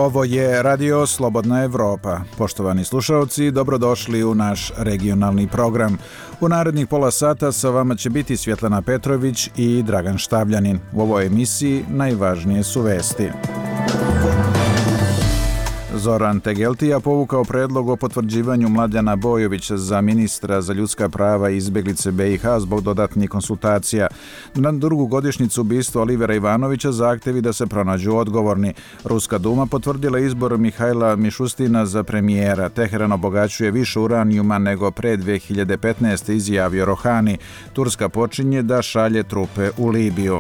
Ovo je Radio Slobodna Evropa. Poštovani slušalci, dobrodošli u naš regionalni program. U narednih pola sata sa vama će biti Svjetlana Petrović i Dragan Štavljanin. U ovoj emisiji najvažnije su vesti. Zoran Tegeltija povukao predlog o potvrđivanju Mladena Bojovića za ministra za ljudska prava i izbjeglice BiH zbog dodatnih konsultacija. Na drugu godišnjicu ubistva Olivera Ivanovića zahtjevi da se pronađu odgovorni. Ruska duma potvrdila izbor Mihajla Mišustina za premijera. Teheran obogaćuje više uranijuma nego pre 2015. izjavio Rohani. Turska počinje da šalje trupe u Libiju.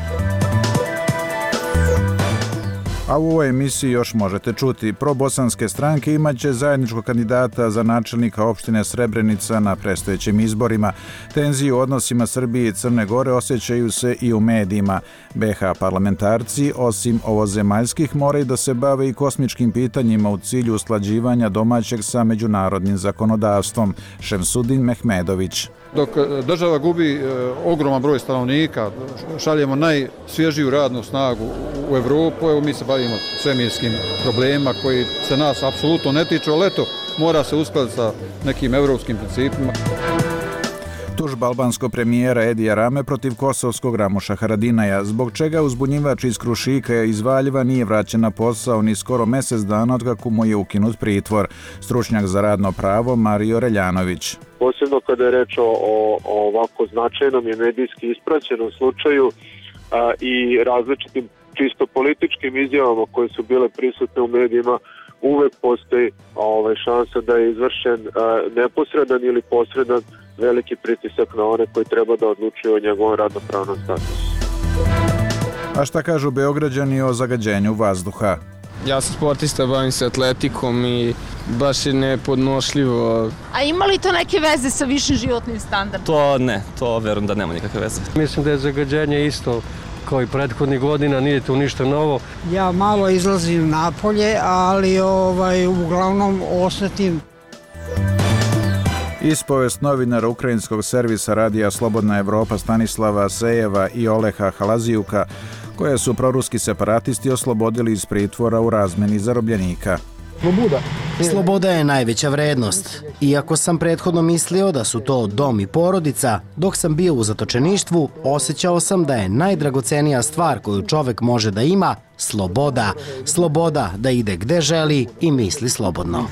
A u ovoj emisiji još možete čuti. Probosanske stranke imaće zajedničkog kandidata za načelnika opštine Srebrenica na predstojećim izborima. Tenzije u odnosima Srbije i Crne Gore osjećaju se i u medijima. BiH parlamentarci, osim ovozemaljskih, moraju da se bave i kosmičkim pitanjima u cilju usklađivanja domaćeg sa međunarodnim zakonodavstvom. Šemsudin Mehmedović. Dok država gubi ogroman broj stanovnika, šaljemo najsvježiju radnu snagu u Evropu, evo mi se bavimo svemirskim problemima koji se nas apsolutno ne tiču, ali eto, mora se uskladiti sa nekim evropskim principima. Tužba albanskog premijera Edija Rame protiv kosovskog Ramuša Haradinaja, zbog čega uzbunjivač iz Krušika iz Valjeva nije vraćen na posao ni skoro mjesec dana od kako mu je ukinut pritvor. Stručnjak za radno pravo Mario Reljanović. Posebno kada je reč o ovako značajnom i medijski ispraćenom slučaju i različitim čisto političkim izjavama koje su bile prisutne u medijima, uvek postoji šansa da je izvršen neposredan ili posredan veliki pritisak na one koji treba da odlučuju o njegovom radnopravnom statusu. A šta kažu Beograđani o zagađenju vazduha? Ja sam sportista, bavim se atletikom i baš je nepodnošljivo. A ima li to neke veze sa višim životnim standardom? To ne, to verujem da nema nikakve veze. Mislim da je zagađenje isto kao i prethodnih godina, nije tu ništa novo. Ja malo izlazim napolje, ali uglavnom osjetim. Ispovest novinara ukrajinskog servisa Radija Slobodna Evropa Stanislava Sejeva i Oleha Halazijuka, koje su proruski separatisti oslobodili iz pritvora u razmeni zarobljenika. Sloboda je najveća vrednost. Iako sam prethodno mislio da su to dom i porodica, dok sam bio u zatočeništvu, osjećao sam da je najdragocenija stvar koju čovek može da ima sloboda. Sloboda da ide gde želi i misli slobodno.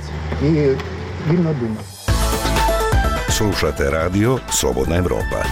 Slušate Radio Slobodna Evropa.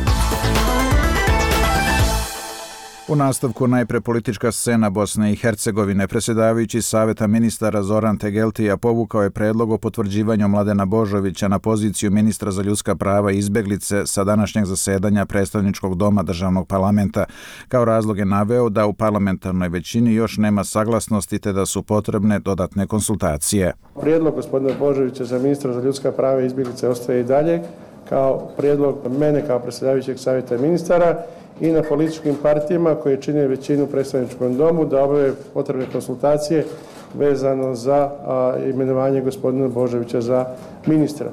U nastavku najpre politička scena Bosne i Hercegovine. Predsjedavajući Saveta ministara Zoran Tegeltija povukao je predlog o potvrđivanju Mladena Božovića na poziciju ministra za ljudska prava i izbjeglice sa današnjeg zasedanja predstavničkog doma državnog parlamenta. Kao razlog je naveo da u parlamentarnoj većini još nema saglasnosti te da su potrebne dodatne konsultacije. Prijedlog gospodina Božovića za ministra za ljudska prava i izbjeglice ostaje i dalje kao prijedlog mene kao predsjedavajućeg Saveta ministara i na političkim partijama koje čine većinu u predstavničkom domu da obave potrebne konsultacije vezano za imenovanje gospodina Božovića za ministra.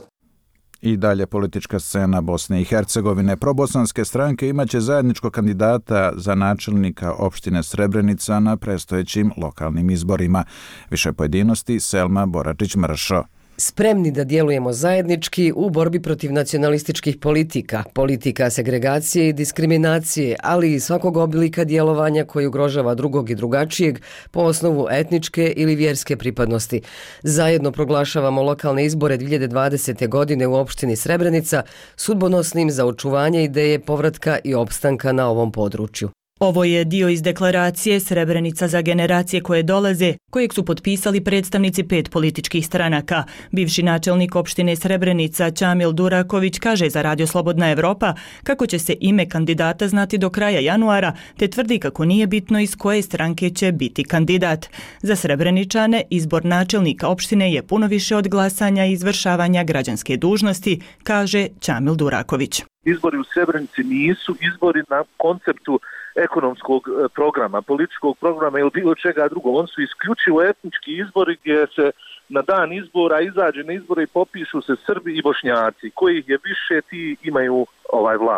I dalje politička scena Bosne i Hercegovine. Probosanske stranke imaće zajedničkog kandidata za načelnika opštine Srebrenica na predstojećim lokalnim izborima. Više pojedinosti Selma Boračić-Mršo. Spremni da djelujemo zajednički u borbi protiv nacionalističkih politika segregacije i diskriminacije, ali i svakog oblika djelovanja koji ugrožava drugog i drugačijeg po osnovu etničke ili vjerske pripadnosti. Zajedno proglašavamo lokalne izbore 2020. godine u opštini Srebrenica sudbonosnim za očuvanje ideje povratka i opstanka na ovom području. Ovo je dio iz deklaracije Srebrenica za generacije koje dolaze, kojeg su potpisali predstavnici 5 političkih stranaka. Bivši načelnik opštine Srebrenica Čamil Duraković kaže za Radio Slobodna Evropa kako će se ime kandidata znati do kraja januara, te tvrdi kako nije bitno iz koje stranke će biti kandidat. Za Srebreničane izbor načelnika opštine je puno više od glasanja i izvršavanja građanske dužnosti, kaže Čamil Duraković. Izbori u Srebrenici nisu izbori na konceptu ekonomskog programa, političkog programa ili bilo čega drugog. On su isključivo etnički izbori gdje se na dan izbora izađe na izbore i popišu se Srbi i Bošnjaci. Kojih je više, ti imaju vlast.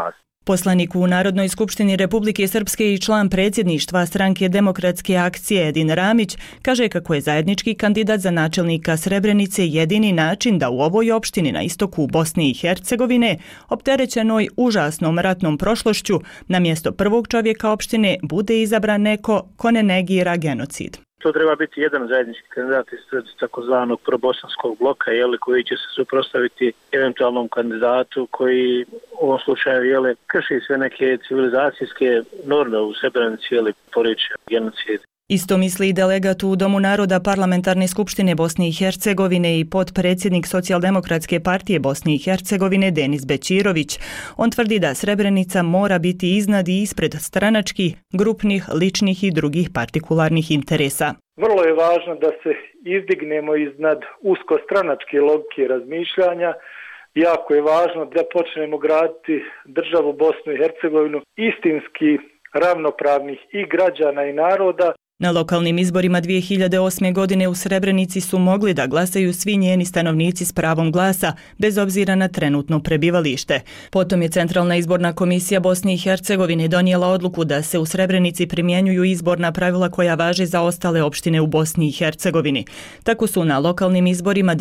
Poslanik u Narodnoj skupštini Republike Srpske i član predsjedništva stranke Demokratske akcije Edin Ramić kaže kako je zajednički kandidat za načelnika Srebrenice jedini način da u ovoj opštini na istoku Bosne i Hercegovine, opterećenoj užasnom ratnom prošlošću, na mjesto prvog čovjeka opštine bude izabran neko ko ne negira genocid. To treba biti jedan zajednički kandidat ispred takozvanog probosanskog bloka, koji će se suprotstaviti eventualnom kandidatu koji u ovom slučaju krši sve neke civilizacijske norme u Srebrenici, poriče genocid. Isto misli i delegat u Domu naroda Parlamentarne skupštine Bosne i Hercegovine i potpredsjednik Socijaldemokratske partije Bosne i Hercegovine Denis Bećirović. On tvrdi da Srebrenica mora biti iznad i ispred stranačkih, grupnih, ličnih i drugih partikularnih interesa. Vrlo je važno da se izdignemo iznad uskostranačke logike razmišljanja. Jako je važno da počnemo graditi državu Bosnu i Hercegovinu istinski ravnopravnih i građana i naroda. Na lokalnim izborima 2008. godine u Srebrenici su mogli da glasaju svi njeni stanovnici s pravom glasa, bez obzira na trenutno prebivalište. Potom je Centralna izborna komisija Bosne i Hercegovine donijela odluku da se u Srebrenici primjenjuju izborna pravila koja važe za ostale opštine u Bosni i Hercegovini. Tako su na lokalnim izborima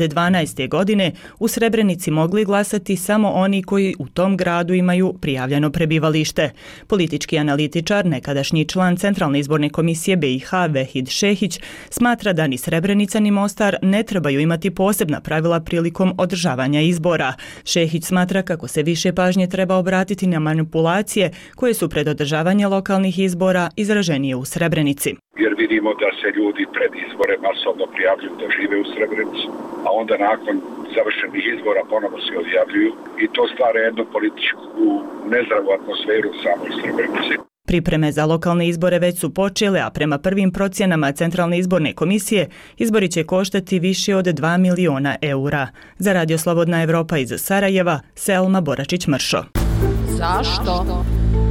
2012. godine u Srebrenici mogli glasati samo oni koji u tom gradu imaju prijavljeno prebivalište. Politički analitičar, nekadašnji član Centralne izborne komisije BiH Vehid Šehić smatra da ni Srebrenica ni Mostar ne trebaju imati posebna pravila prilikom održavanja izbora. Šehić smatra kako se više pažnje treba obratiti na manipulacije koje su pred održavanje lokalnih izbora izraženije u Srebrenici. Jer vidimo da se ljudi pred izbore masovno prijavljuju da žive u Srebrenici, a onda nakon završenih izbora ponovo se odjavljuju i to stvara jednu političku nezdravu atmosferu u samoj Srebrenici. Pripreme za lokalne izbore već su počele, a prema prvim procjenama Centralne izborne komisije izbori će koštati više od 2 miliona eura. Za Radio Slobodna Evropa iz Sarajeva, Selma Boračić-Mršo. Zašto?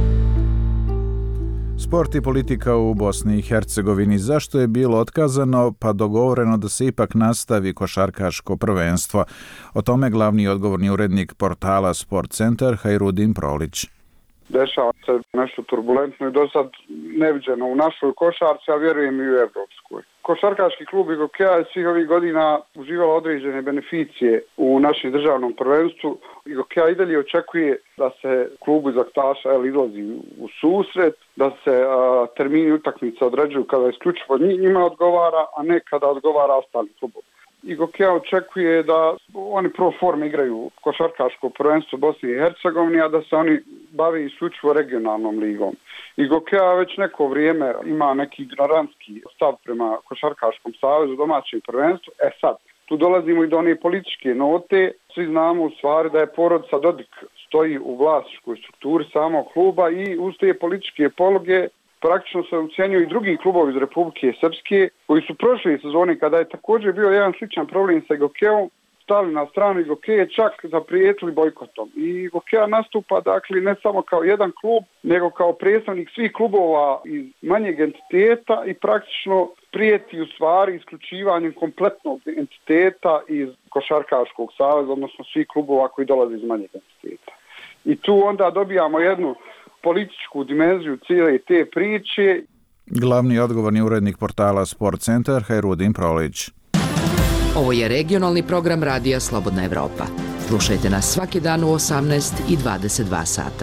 Sport i politika u Bosni i Hercegovini. Zašto je bilo otkazano pa dogovoreno da se ipak nastavi košarkaško prvenstvo? O tome glavni odgovorni urednik portala Sport Centar Hajrudin Prolić. Dešava se nešto turbulentno i do sad neviđeno u našoj košarci, a vjerujem i u evropskoj. Košarkaški klub Igokeja je svih ovih godina uživala određene beneficije u našem državnom prvenstvu. Igokeja i dalje očekuje da se klubu izaktaša izlazi u susret, da se termini utakmica određuju kada isključivo njima odgovara, a ne kada odgovara ostalim klubom. Igokeja očekuje da oni pro forme igraju košarkaško prvenstvo Bosne i Hercegovine, a da se oni bave isključivo regionalnom ligom. Igokeja već neko vrijeme ima neki ignorantski stav prema Košarkaškom savezu domaćem prvenstvu. Sad, tu dolazimo i do one političke note. Svi znamo u stvari da je porodica Dodik stoji u vlasničkoj strukturi samog kluba i uz te političke pologe praktično se ucijenjuju i drugi klubovi iz Republike Srpske koji su prošle sezone kada je također bio jedan sličan problem sa Igokeom, stali na stranu Igokeje, čak zaprijetili bojkotom. I Igokeja nastupa dakle ne samo kao jedan klub, nego kao predstavnik svih klubova iz manjeg entiteta i praktično prijeti u stvari isključivanjem kompletnog entiteta iz Košarkaškog saveza, odnosno svih klubova koji dolaze iz manjeg entiteta. I tu onda dobijamo jednu političku dimenziju cijele te priče. Glavni odgovorni urednik portala Sport Centar Hajrudin Prolić. Ovo je regionalni program Radija Slobodna Evropa. Slušajte nas svaki dan u 18 i 22 sata.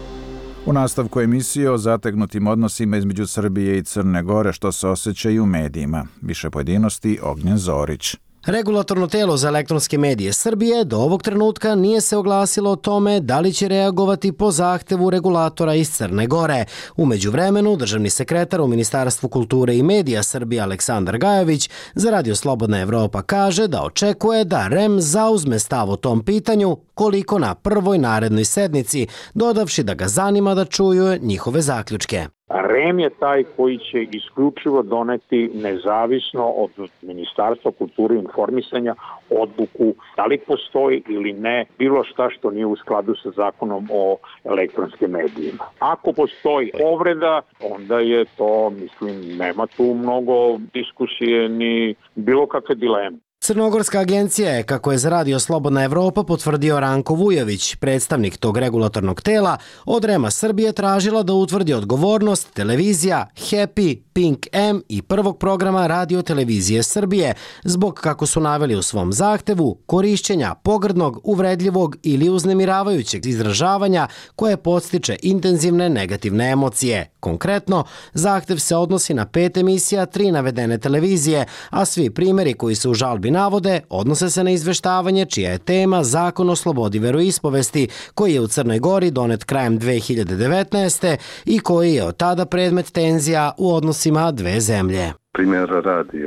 U nastavku emisije o zategnutim odnosima između Srbije i Crne Gore što se osjeća i u medijima. Više pojedinosti Ognjen Zorić. Regulatorno telo za elektronske medije Srbije do ovog trenutka nije se oglasilo o tome da li će reagovati po zahtevu regulatora iz Crne Gore. U međuvremenu, državni sekretar u Ministarstvu kulture i medija Srbije Aleksandar Gajović za Radio Slobodna Evropa kaže da očekuje da REM zauzme stav o tom pitanju koliko na prvoj narednoj sednici, dodavši da ga zanima da čuju njihove zaključke. REM je taj koji će isključivo doneti nezavisno od Ministarstva kulture i informisanja odluku da li postoji ili ne bilo šta što nije u skladu sa zakonom o elektronskim medijima. Ako postoji povreda, onda je to, mislim, nema tu mnogo diskusije ni bilo kakve dileme. Crnogorska agencija je, kako je za Radio Slobodna Evropa potvrdio Ranko Vujović, predstavnik tog regulatornog tela, od REM-a Srbije tražila da utvrdi odgovornost televizija Happy, Pink M i prvog programa Radio televizije Srbije zbog, kako su naveli u svom zahtevu, korišćenja pogrdnog, uvredljivog ili uznemiravajućeg izražavanja koje podstiče intenzivne negativne emocije. Konkretno, zahtev se odnosi na 5 emisija 3 navedene televizije, a svi primjeri koji se u žalbi navode odnose se na izveštavanje čija je tema Zakon o slobodi veroispovesti, koji je u Crnoj Gori donet krajem 2019. i koji je od tada predmet tenzija u odnosima dve zemlje. Primjer radi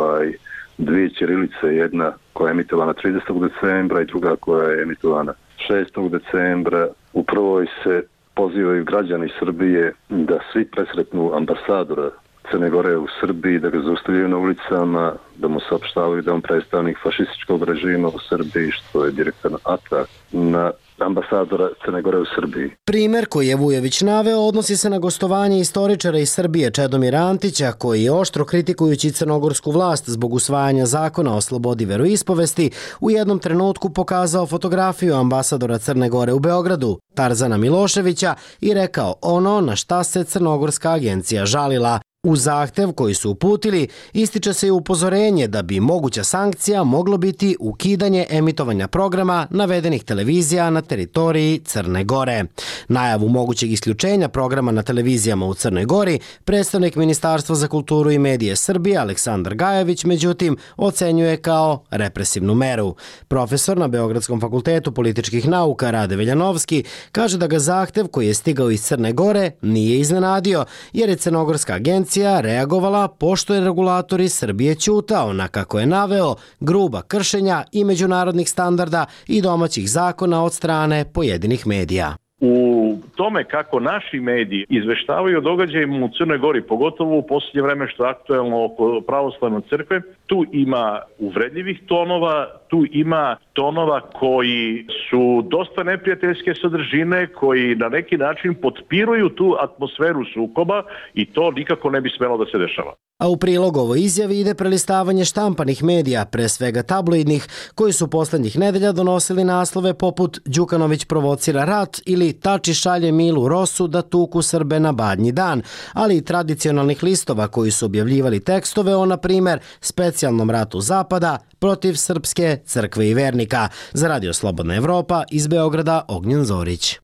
dvije ćirilice, jedna koja je emitovana 30. decembra i druga koja je emitovana 6. decembra. U prvoj se pozivaju građani Srbije da svi presretnu ambasadora Crne Gore u Srbiji, da ga zaustavljaju na ulicama, da mu saopštavaju da on predstavnik fašističkog režima u Srbiji, što je direktan atak na ambasadora Crne Gore u Srbiji. Primer koji je Vujović naveo odnosi se na gostovanje istoričara iz Srbije Čedomira Antića, koji je oštro kritikujući crnogorsku vlast zbog usvajanja zakona o slobodi veroispovesti u jednom trenutku pokazao fotografiju ambasadora Crne Gore u Beogradu, Tarzana Miloševića, i rekao ono na šta se Crnogorska agencija žalila. U zahtev koji su uputili ističe se i upozorenje da bi moguća sankcija moglo biti ukidanje emitovanja programa navedenih televizija na teritoriji Crne Gore. Najavu mogućeg isključenja programa na televizijama u Crnoj Gori predstavnik Ministarstva za kulturu i medije Srbije Aleksandar Gajević međutim ocenjuje kao represivnu meru. Profesor na Beogradskom fakultetu političkih nauka Rade Veljanovski kaže da ga zahtev koji je stigao iz Crne Gore nije iznenadio jer je Crnogorska agencija reagovala pošto je regulator iz Srbije ćutao na, kako je naveo, gruba kršenja i međunarodnih standarda i domaćih zakona od strane pojedinih medija. U tome kako naši mediji izveštavaju o događajima u Crnoj Gori, pogotovo u posljednje vreme što je aktuelno oko pravoslavne crkve, tu ima uvredljivih tonova, tu ima tonova koji su dosta neprijateljske sadržine, koji na neki način potpiruju tu atmosferu sukoba i to nikako ne bi smelo da se dešava. A u prilog ovoj izjavi ide prelistavanje štampanih medija, pre svega tabloidnih, koji su poslednjih nedelja donosili naslove poput Đukanović provocira rat ili Tači šalje Milu Rosu da tuku Srbe na Badnji dan, ali i tradicionalnih listova koji su objavljivali tekstove o, na primer, specijalnom ratu Zapada protiv Srpske crkve i vernika. Za Radio Slobodna Evropa iz Beograda Ognjen Zorić.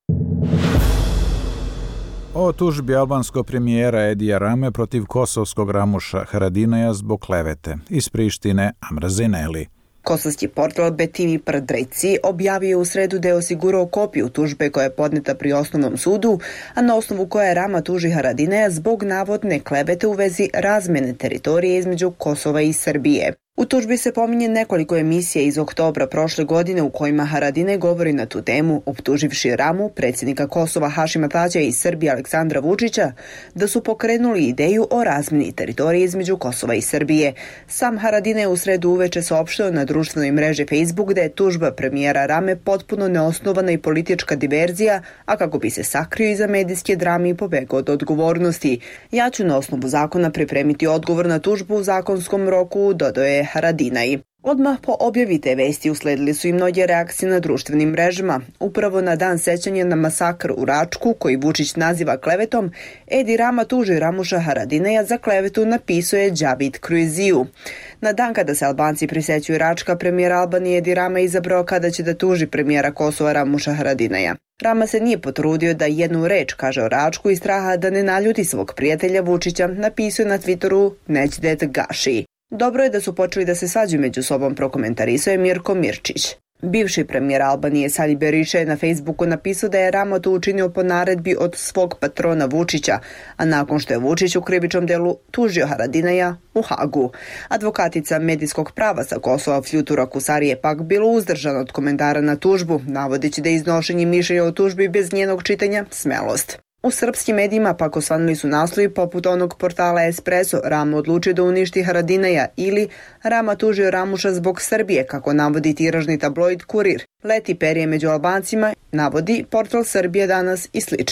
O tužbi albanskog premijera Edija Rame protiv kosovskog Ramuša Haradinaja zbog klevete. Iz Prištine Amra Zeneli. Kosovski portal Betimi Prdreci objavio u sredu da je osigurao kopiju tužbe koja je podneta pri osnovnom sudu, a na osnovu koje Rama tuži Haradinaja zbog navodne klevete u vezi razmene teritorije između Kosova i Srbije. U tužbi se pominje nekoliko emisija iz oktobra prošle godine u kojima Haradinaj govori na tu temu, optuživši Ramu, predsjednika Kosova Hašima Tađa i Srbije Aleksandra Vučića, da su pokrenuli ideju o razmeni teritorije između Kosova i Srbije. Sam Haradinaj u sredu uveče saopštio na društvenoj mreži Facebook da je tužba premijera Rame potpuno neosnovana i politička diverzija, a kako bi se sakrio iza medijske drame i pobegao od odgovornosti. Ja ću na osnovu zakona pripremiti odgovor na tužbu u zakonskom roku, dodao je Haradinaj. Odmah po objavi te vesti usledili su i mnoge reakcije na društvenim mrežama. Upravo na dan sećanja na masakr u Račku, koji Vučić naziva klevetom, Edi Rama tuži Ramuša Haradinaja za klevetu, napisao je Đavid Kruiziju. Na dan kada se Albanci prisećuju Račka, premijer Albanije Edi Rama izabrao kada će da tuži premijera Kosova Ramuša Haradinaja. Rama se nije potrudio da jednu reč kaže o Račku iz straha da ne naljuti svog prijatelja Vučića, napisao na Twitteru Nećdet Gaši. Dobro je da su počeli da se svađaju među sobom, prokomentarisao je Mirko Mirčić. Bivši premijer Albanije Sali Berisha je na Facebooku napisao da je Rama to učinio po naredbi od svog patrona Vučića, a nakon što je Vučić u krivičnom delu tužio Haradinaja u Hagu. Advokatica medijskog prava sa Kosova Fljutura Kusari je pak bilo uzdržana od komentara na tužbu, navodeći da je iznošenje mišljenja o tužbi bez njenog čitanja smelost. U srpskim medijima pak osvanuli su naslovi poput onog portala Espresso, Rama odlučio da uništi Haradinaja ili Rama tužio Ramuša zbog Srbije, kako navodi tiražni tabloid Kurir. Leti perje među Albancima, navodi portal Srbije danas i slično.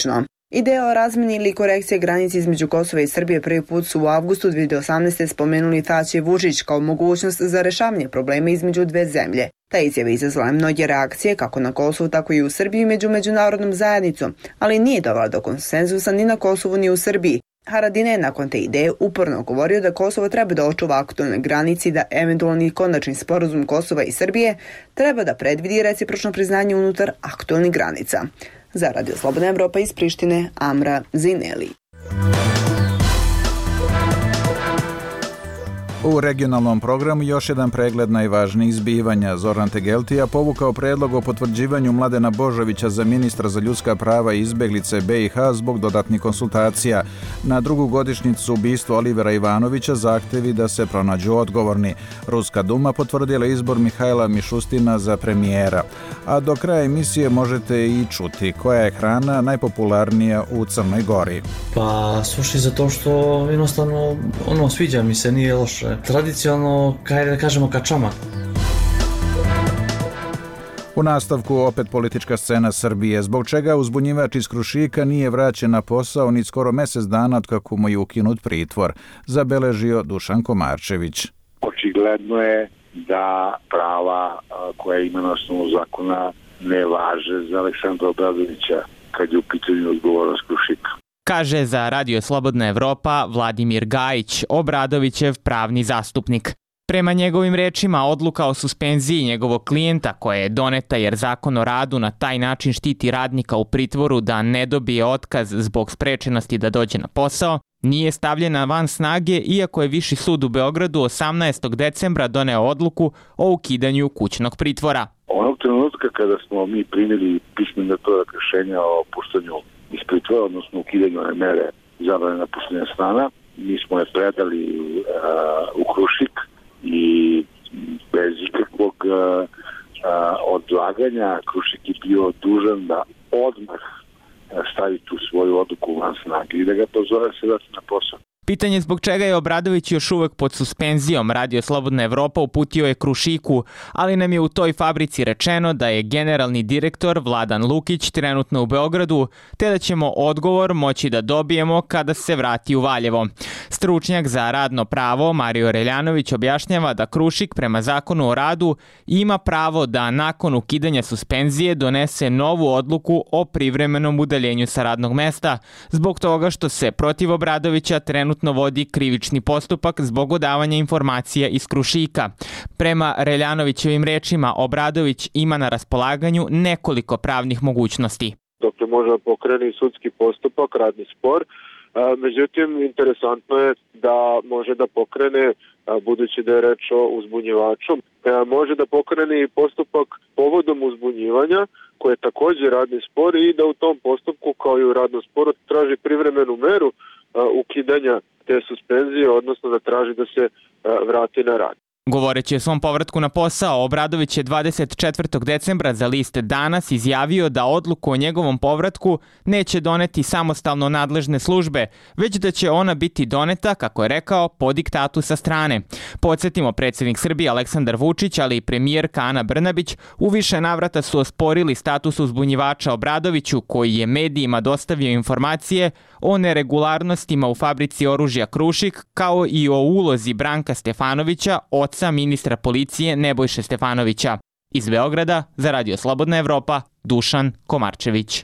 Ideja o razmeni ili korekcije granice između Kosova i Srbije prvi put su u avgustu 2018. spomenuli Tači i Vučić kao mogućnost za rešavanje problema između dve zemlje. Ta izjava izazvala mnoge reakcije kako na Kosovu, tako i u Srbiji među međunarodnom zajednicom, ali nije dovela do konsenzusa ni na Kosovu ni u Srbiji. Haradinaj je nakon te ideje uporno govorio da Kosovo treba da očuva aktualne granice i da eventualni konačni sporazum Kosova i Srbije treba da predvidi recipročno priznanje unutar aktualnih granica. Za Radio Slobodna Evropa iz Prištine, Amra Zineli. U regionalnom programu još jedan pregled najvažnijih zbivanja. Zoran Tegeltija povukao predlog o potvrđivanju Mladena Božovića za ministra za ljudska prava i izbeglice BiH zbog dodatnih konsultacija. Na drugu godišnjicu ubistva Olivera Ivanovića zahtevi da se pronađu odgovorni. Ruska Duma potvrdila izbor Mihajla Mišustina za premijera. A do kraja emisije možete i čuti koja je hrana najpopularnija u Crnoj Gori. Pa suši zato što jednostavno sviđa mi se, nije loše. Tradicionalno, da kažemo, kačamak. U nastavku opet politička scena Srbije, zbog čega uzbunjivač iz Krušika nije vraćen na posao ni skoro mjesec dana od kako mu je ukinut pritvor, zabeležio Dušan Komarčević. Očigledno je da prava koja ima na osnovu zakona ne važe za Aleksandra Obradovića kad je u pitanju odgovornost Krušika. Kaže za Radio Slobodna Evropa Vladimir Gajić, Obradovićev pravni zastupnik. Prema njegovim rečima, odluka o suspenziji njegovog klijenta koja je doneta jer Zakon o radu na taj način štiti radnika u pritvoru da ne dobije otkaz zbog sprečenosti da dođe na posao, nije stavljena van snage iako je Viši sud u Beogradu 18. decembra doneo odluku o ukidanju kućnog pritvora. Onog trenutka kada smo mi primili pismeno rešenja o puštanju iz pritvora, odnosno ukidanju mere zabrane napuštenja stana, mi smo je predali u Krušik i bez ikakvog odlaganja Krušik je bio dužan da odmah stavi tu svoju odluku van snage i da ga pozove se vrati na posao. Pitanje zbog čega je Obradović još uvek pod suspenzijom Radio Slobodna Evropa uputio je Krušiku, ali nam je u toj fabrici rečeno da je generalni direktor Vladan Lukić trenutno u Beogradu, te da ćemo odgovor moći da dobijemo kada se vrati u Valjevo. Stručnjak za radno pravo Mario Reljanović objašnjava da Krušik prema Zakonu o radu ima pravo da nakon ukidanja suspenzije donese novu odluku o privremenom udaljenju sa radnog mesta, zbog toga što se protiv Obradovića trenutno vodi krivični postupak zbog odavanja informacija iz Krušika. Prema Reljanovićevim rečima, Obradović ima na raspolaganju nekoliko pravnih mogućnosti. Dakle, može da pokrene sudski postupak, radni spor. Međutim, interesantno je da može da pokrene, budući da je reč o uzbunjivaču, može da pokrene i postupak povodom uzbunjivanja, koji je također radni spor i da u tom postupku, kao i u radnom sporu, traži privremenu meru ukidanja te suspenzije, odnosno da traži da se vrati na rad. Govoreći o svom povratku na posao, Obradović je 24. decembra za list Danas izjavio da odluku o njegovom povratku neće doneti samostalno nadležne službe, već da će ona biti doneta, kako je rekao, po diktatu sa strane. Podsjetimo, predsjednik Srbije Aleksandar Vučić, ali i premijerka Ana Brnabić u više navrata su osporili status uzbunjivača Obradoviću, koji je medijima dostavio informacije o neregularnostima u fabrici oružja Krušik, kao i o ulozi Branka Stefanovića, oca ministra policije Nebojše Stefanovića. Iz Beograda za Radio Slobodna Evropa, Dušan Komarčević.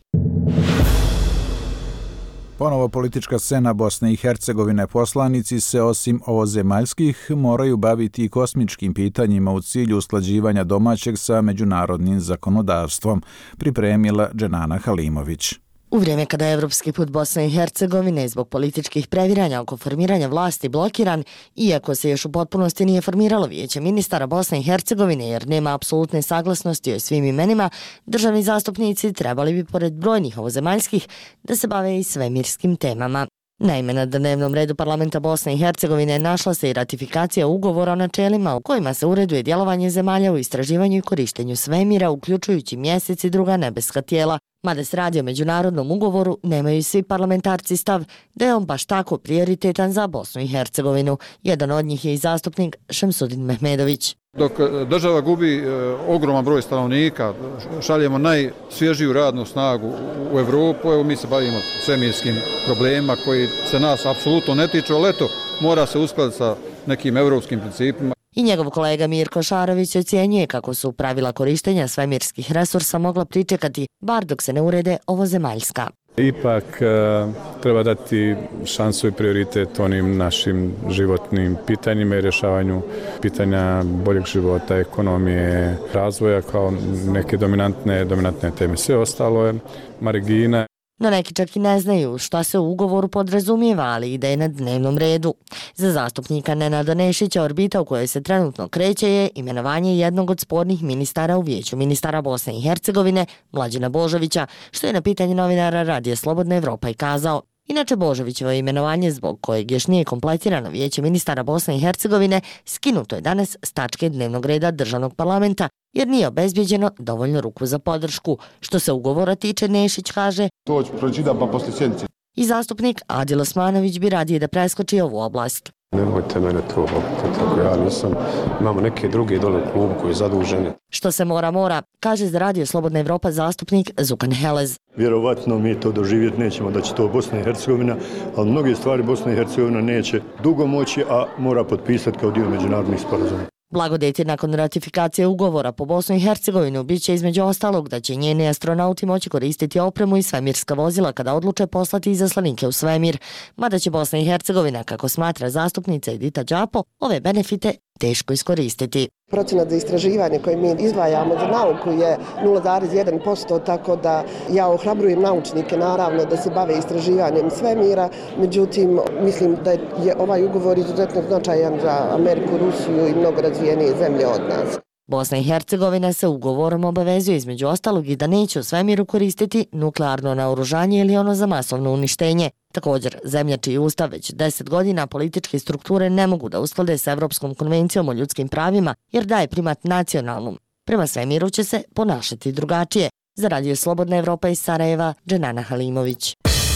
Ponovo politička scena Bosne i Hercegovine. Poslanici se osim ovozemaljskih moraju baviti i kosmičkim pitanjima u cilju usklađivanja domaćeg sa međunarodnim zakonodavstvom, pripremila Dženana Halimović. U vrijeme kada je evropski put Bosne i Hercegovine zbog političkih previranja oko formiranja vlasti blokiran, iako se još u potpunosti nije formiralo Vijeće ministara Bosne i Hercegovine jer nema apsolutne saglasnosti o svim imenima, državni zastupnici trebali bi pored brojnih ovozemaljskih da se bave i svemirskim temama. Naime, na dnevnom redu parlamenta Bosne i Hercegovine našla se i ratifikacija ugovora o načelima u kojima se ureduje djelovanje zemalja u istraživanju i korištenju svemira, uključujući mjesec i druga nebeska tijela. Mada se radi o međunarodnom ugovoru, nemaju svi parlamentarci stav da je on baš tako prioritetan za Bosnu i Hercegovinu. Jedan od njih je i zastupnik Šemsudin Mehmedović. Dok država gubi ogroman broj stanovnika, šaljemo najsvježiju radnu snagu u Evropu, evo mi se bavimo svemirskim problemima koji se nas apsolutno ne tiču, ali eto, mora se uskladiti sa nekim evropskim principima. I njegov kolega Mirko Šarović ocjenjuje kako su pravila korištenja svemirskih resursa mogla pričekati, bar dok se ne urede ovozemaljska. Ipak treba dati šansu i prioritet onim našim životnim pitanjima i rješavanju pitanja boljeg života, ekonomije, razvoja kao neke dominantne teme. Sve ostalo je margina. No neki čak i ne znaju šta se u ugovoru podrazumijeva, ali ide je na dnevnom redu. Za zastupnika Nenada Nešića orbita u kojoj se trenutno kreće je imenovanje jednog od spornih ministara u Vijeću ministara Bosne i Hercegovine, Mlađana Božovića, što je na pitanje novinara Radija Slobodna Evropa i kazao. Inače, Božovićevo imenovanje, zbog kojeg još nije kompletirano Vijeće ministara Bosne i Hercegovine, skinuto je danas s tačke dnevnog reda državnog parlamenta, jer nije obezbjeđeno dovoljno ruku za podršku. Što se ugovora tiče, Nešić kaže, to ću pročitam pa poslije sjednice. I zastupnik Adil Osmanović bi radije da preskoči ovu oblast. Nemojte mene to tako ja nisam. Imamo neke druge dole u klubu koji je zaduženi. Što se mora, kaže za Radio Slobodna Evropa zastupnik Zukan Helez. Vjerovatno mi to doživjeti nećemo da će to Bosna i Hercegovina, ali mnoge stvari Bosna i Hercegovina neće dugo moći, a mora potpisati kao dio međunarodnih sporazuma. Blagodeti nakon ratifikacije ugovora po Bosnu i Hercegovinu bit će između ostalog da će njeni astronauti moći koristiti opremu i svemirska vozila kada odluče poslati izaslanike u svemir. Mada će Bosna i Hercegovina, kako smatra zastupnica Edita Đapo, ove benefite teško iskoristiti. Procenat za istraživanje koje mi izdvajamo za nauku je 0,1%, tako da ja ohrabrujem naučnike naravno da se bave istraživanjem svemira, međutim mislim da je ovaj ugovor izuzetno značajan za Ameriku, Rusiju i mnogo razvijenije zemlje od nas. Bosna i Hercegovina se ugovorom obavezuje između ostalog i da neće u svemiru koristiti nuklearno naoružanje ili ono za masovno uništenje. Također, zemlja čiji ustav već 10 godina političke strukture ne mogu da usklade s Evropskom konvencijom o ljudskim pravima jer daje primat nacionalnom. Prema svemiru će se ponašati drugačije. Za Radio Slobodna Evropa iz Sarajeva, Dženana Halimović.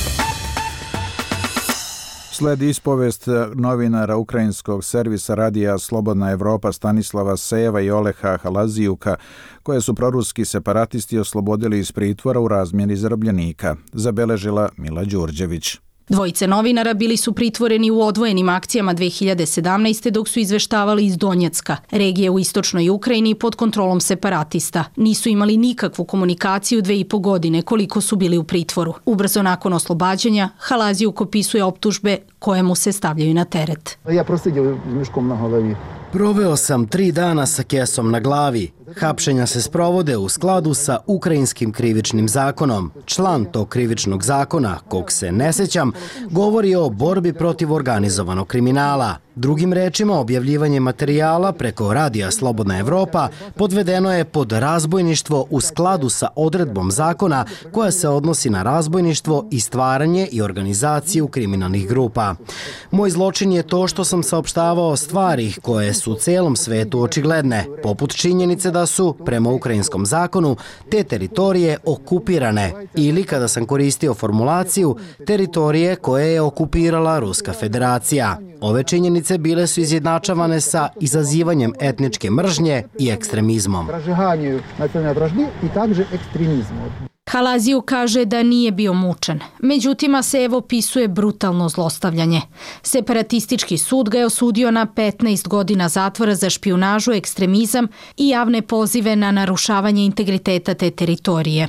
Sledi ispovest novinara ukrajinskog servisa Radija Slobodna Evropa Stanislava Seva i Oleha Halazijuka, koje su proruski separatisti oslobodili iz pritvora u razmjeni zarobljenika, zabeležila Mila Đurđević. Dvojice novinara bili su pritvoreni u odvojenim akcijama 2017. dok su izveštavali iz Donjecka, regije u istočnoj Ukrajini pod kontrolom separatista. Nisu imali nikakvu komunikaciju 2,5 godine koliko su bili u pritvoru. Ubrzo nakon oslobađanja, Halazijuk opisuje optužbe koje mu se stavljaju na teret. Ja prosjedio miškom na glavi. Proveo sam 3 dana sa kesom na glavi. Hapšenja se sprovode u skladu sa ukrajinskim krivičnim zakonom. Član tog krivičnog zakona, kog se ne sećam, govori o borbi protiv organizovanog kriminala. Drugim rečima, objavljivanje materijala preko Radija Slobodna Evropa podvedeno je pod razbojništvo u skladu sa odredbom zakona koja se odnosi na razbojništvo i stvaranje i organizaciju kriminalnih grupa. Moj zločin je to što sam saopštavao stvari koje su u celom svetu očigledne, poput činjenice da su, prema ukrajinskom zakonu, te teritorije okupirane ili, kada sam koristio formulaciju, teritorije koje je okupirala Ruska federacija. Ove činjenice bile su izjednačavane sa izazivanjem etničke mržnje i ekstremizmom. Halaziju kaže da nije bio mučen. Međutim, Asejev opisuje brutalno zlostavljanje. Separatistički sud ga je osudio na 15 godina zatvora za špijunažu, ekstremizam i javne pozive na narušavanje integriteta te teritorije.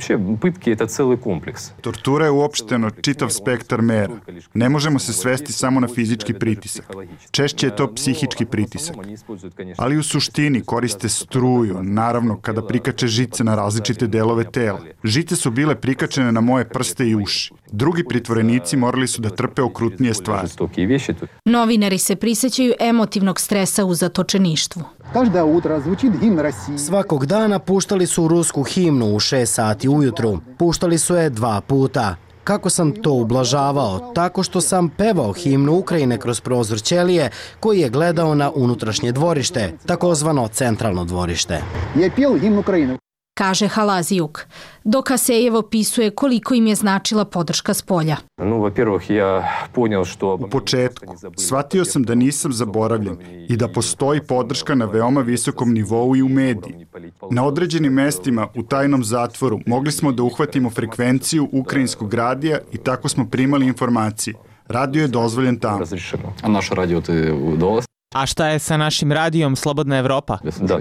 Tortura je uopšteno čitav spektar mera. Ne možemo se svesti samo na fizički pritisak. Češće je to psihički pritisak. Ali u suštini koriste struju, naravno kada prikače žice na različite delove tela. Žice su bile prikačene na moje prste i uši. Drugi pritvorenici morali su da trpe okrutnije stvari. Novinari se prisjećaju emotivnog stresa u zatočeništvu. Svakog dana puštali su rusku himnu u 6 sati ujutru. Puštali su je 2 puta. Kako sam to ublažavao? Tako što sam pevao himnu Ukrajine kroz prozor ćelije koji je gledao na unutrašnje dvorište, takozvano centralno dvorište. Ja peo himnu Ukrajine. kaže Halazijuk, dok Asejev opisuje koliko im je značila podrška spolja. U početku, shvatio sam da nisam zaboravljen i da postoji podrška na veoma visokom nivou i u mediji. Na određenim mestima u tajnom zatvoru mogli smo da uhvatimo frekvenciju ukrajinskog radija i tako smo primali informacije. Radio je dozvoljen tamo. A naš radio te udolazi? A šta je sa našim radijom Slobodna Evropa?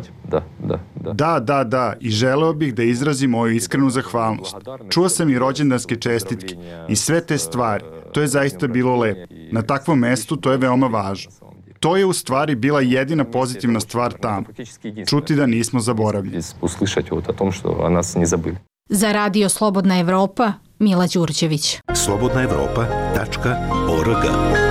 Da, i želeo bih da izrazim moju iskrenu zahvalnost. Čuo sam i rođendanske čestitke i sve te stvari. To je zaista bilo lepo. Na takvom mestu to je veoma važno. To je u stvari bila jedina pozitivna stvar tamo. Čuti da nismo zaboravljeni. Za Radio Slobodna Evropa, Mila Đurđević. slobodnaevropa.org.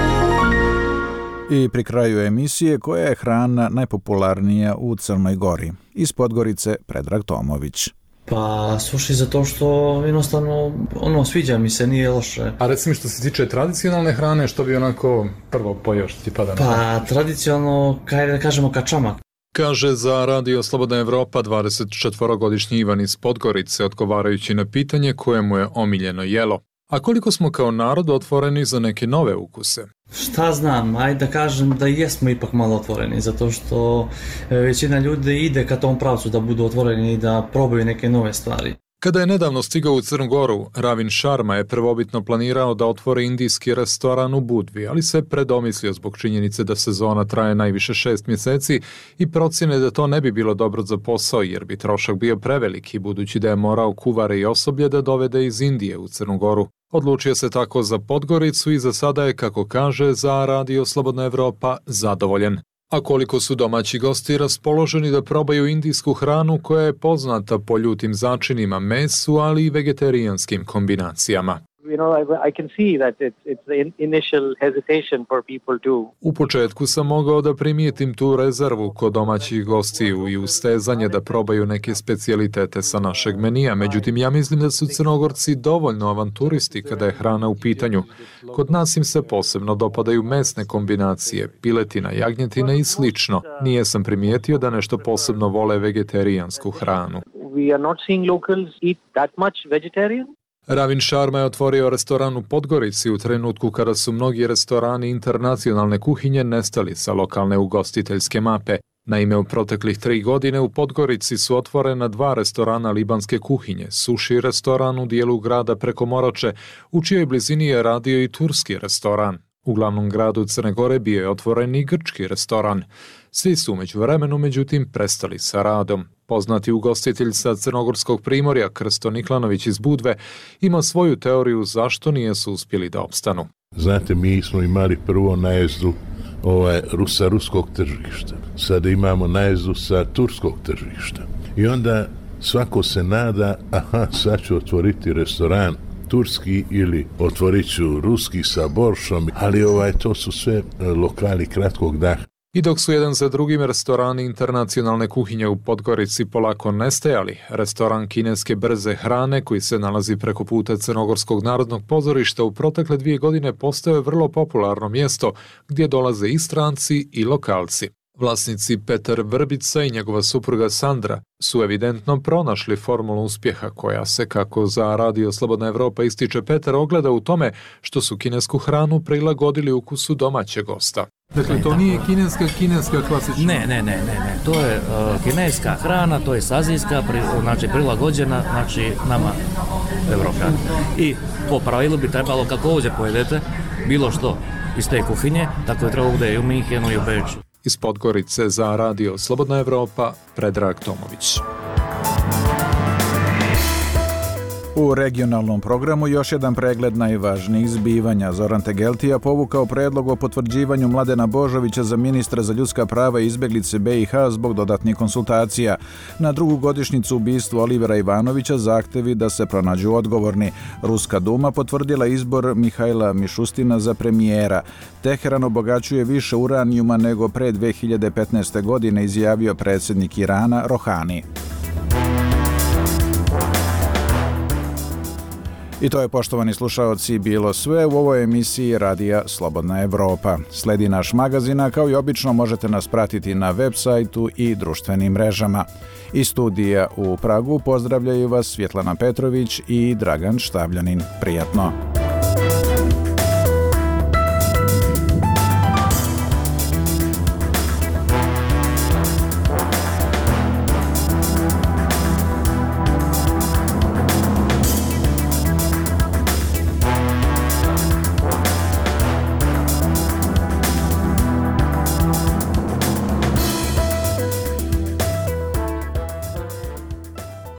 I pri kraju emisije, koja je hrana najpopularnija u Crnoj Gori? Iz Podgorice, Predrag Tomović. Pa suši zato što jednostavno sviđa mi se, nije loše. A recimo što se tiče tradicionalne hrane, što bi onako prvo pojeo što ti pada? Pa tradicionalno, da kažemo kačamak. Kaže za Radio Slobodna Evropa 24-godišnji Ivan iz Podgorice, odgovarajući na pitanje koje mu je omiljeno jelo. A koliko smo kao narod otvoreni za neke nove ukuse? Šta znam, ajde da kažem da jesmo ipak malo otvoreni, zato što većina ljudi ide ka tom pravcu da budu otvoreni i da probaju neke nove stvari. Kada je nedavno stigao u Crnu Goru, Ravin Sharma je prvobitno planirao da otvori indijski restoran u Budvi, ali se predomislio zbog činjenice da sezona traje najviše 6 mjeseci i procjene da to ne bi bilo dobro za posao jer bi trošak bio preveliki, budući da je morao kuvare i osoblje da dovede iz Indije u Crnu Goru. Odlučio se tako za Podgoricu i za sada je, kako kaže za Radio Slobodna Evropa, zadovoljen. A koliko su domaći gosti raspoloženi da probaju indijsku hranu koja je poznata po ljutim začinima, mesu, ali i vegetarijanskim kombinacijama. U početku sam mogao da primijetim tu rezervu kod domaćih gostiju i ustezanje da probaju neke specijalitete sa našeg menija, međutim ja mislim da su Crnogorci dovoljno avanturisti kada je hrana u pitanju. Kod nas im se posebno dopadaju mesne kombinacije, piletina, jagnjetina i slično. Nije sam primijetio da nešto posebno vole vegetarijansku hranu. Ravin Sharma je otvorio restoran u Podgorici u trenutku kada su mnogi restorani internacionalne kuhinje nestali sa lokalne ugostiteljske mape. Naime, u proteklih 3 godine u Podgorici su otvorena 2 restorana libanske kuhinje, suši restoran u dijelu grada preko Morače, u čijoj blizini je radio i turski restoran. U glavnom gradu Crne Gore bio je otvoren i grčki restoran. Svi su umeđu vremenu, međutim, prestali sa radom. Poznati ugostitelj sa Crnogorskog primorja, Krsto Niklanović iz Budve, ima svoju teoriju zašto nijesu uspjeli da opstanu. Znate, mi smo imali prvo najezdu sa ruskog tržišta. Sada imamo najezdu sa turskog tržišta. I onda svako se nada, sad ću otvoriti restoran turski ili otvorit ću ruski sa boršom, ali to su sve lokali kratkog daha. I dok su jedan za drugim restorani internacionalne kuhinje u Podgorici polako nestajali, restoran kineske brze hrane koji se nalazi preko puta Crnogorskog narodnog pozorišta u protekle 2 godine postao je vrlo popularno mjesto gdje dolaze i stranci i lokalci. Vlasnici Petar Vrbica i njegova supruga Sandra su evidentno pronašli formulu uspjeha koja se, kako za Radio Slobodna Evropa ističe Petar, ogleda u tome što su kinesku hranu prilagodili ukusu domaćeg gosta. Dakle, to nije kineska klasična? Ne. To je kineska hrana, to je azijska, prilagođena, nama Evropljani. I po pravilu bi trebalo, kako ovdje pojedete, bilo što iz te kuhinje, tako je trebalo bude i u Minhenu i u Beču. Iz Podgorice za Radio Slobodna Evropa, Predrag Tomović. U regionalnom programu još jedan pregled najvažnijih zbivanja. Zoran Tegeltija povukao predlog o potvrđivanju Mladena Božovića za ministra za ljudska prava i izbjeglice BiH zbog dodatnih konsultacija. Na drugu godišnjicu ubistva Olivera Ivanovića zahtevi da se pronađu odgovorni. Ruska Duma potvrdila izbor Mihajla Mišustina za premijera. Teheran obogaćuje više uranijuma nego pre 2015. godine, izjavio predsjednik Irana Rohani. I to je, poštovani slušaoci, bilo sve u ovoj emisiji Radija Slobodna Evropa. Sledi naš magazin, a kao i obično možete nas pratiti na web sajtu i društvenim mrežama. Iz studija u Pragu pozdravljaju vas Svjetlana Petrović i Dragan Štavljanin. Prijatno!